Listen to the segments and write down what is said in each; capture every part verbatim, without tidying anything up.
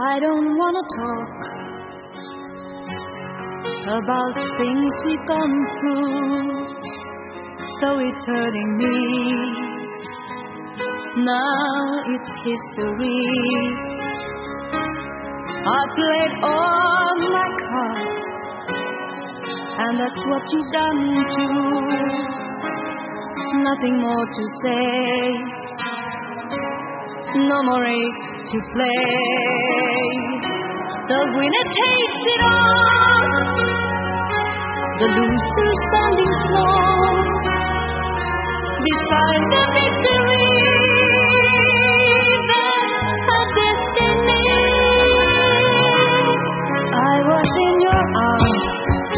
I don't wanna talk about things we've gone through, though it's hurting me. Now it's history. I played all my cards, and that's what you've done too. Nothing more to say, no more ache to play. The winner takes it all, the loser standing small beside the victory. That's a destiny. I was in your arms,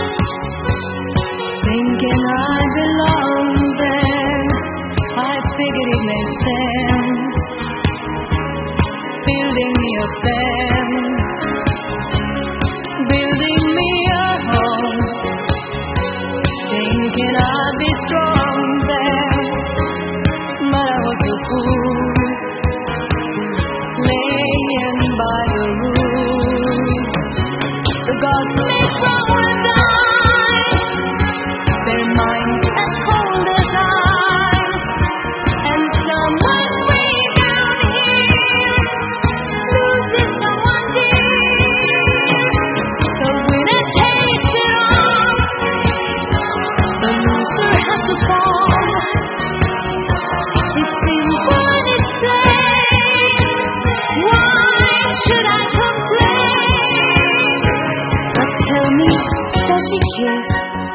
thinking I belonged there. I figured it made sense, building me a fence, building me a home, thinking I'd be strong there. But I was a fool, laying by the rules. The gods made flowers die, their minds as cold as ice, and someone way down here loses someone dear. The winner takes it all, the loser has to fall. It seems what it says. Why should I complain? But tell me, does she kiss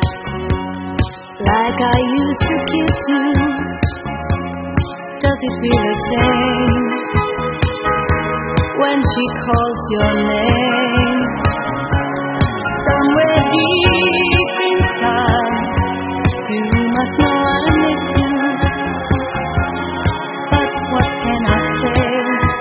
like I used to kiss you? Does it feel the same when she calls your name? Somewhere deep inside, you must know I miss you. But what can I say?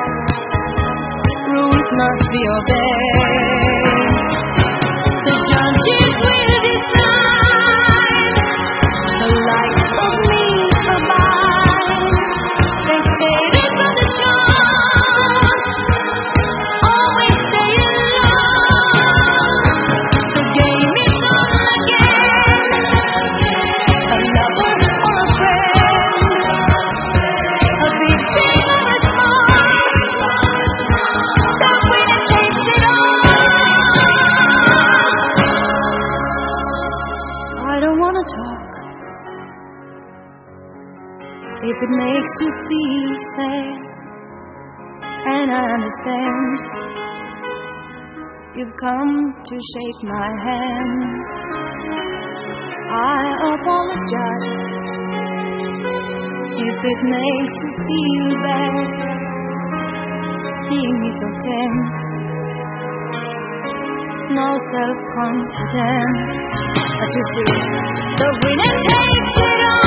Rules must be obeyed. The judges will decide. The light of me abide. They faded for the shore, always staying low. The game is on again. A lover or a friend, a big thing or a small, the winner takes it all. I don't wanna talk if it makes you feel sad, and I understand you've come to shake my hand. I apologize if it makes you feel bad, seeing me so tense, no self-confidence. But you see, the winner takes it all.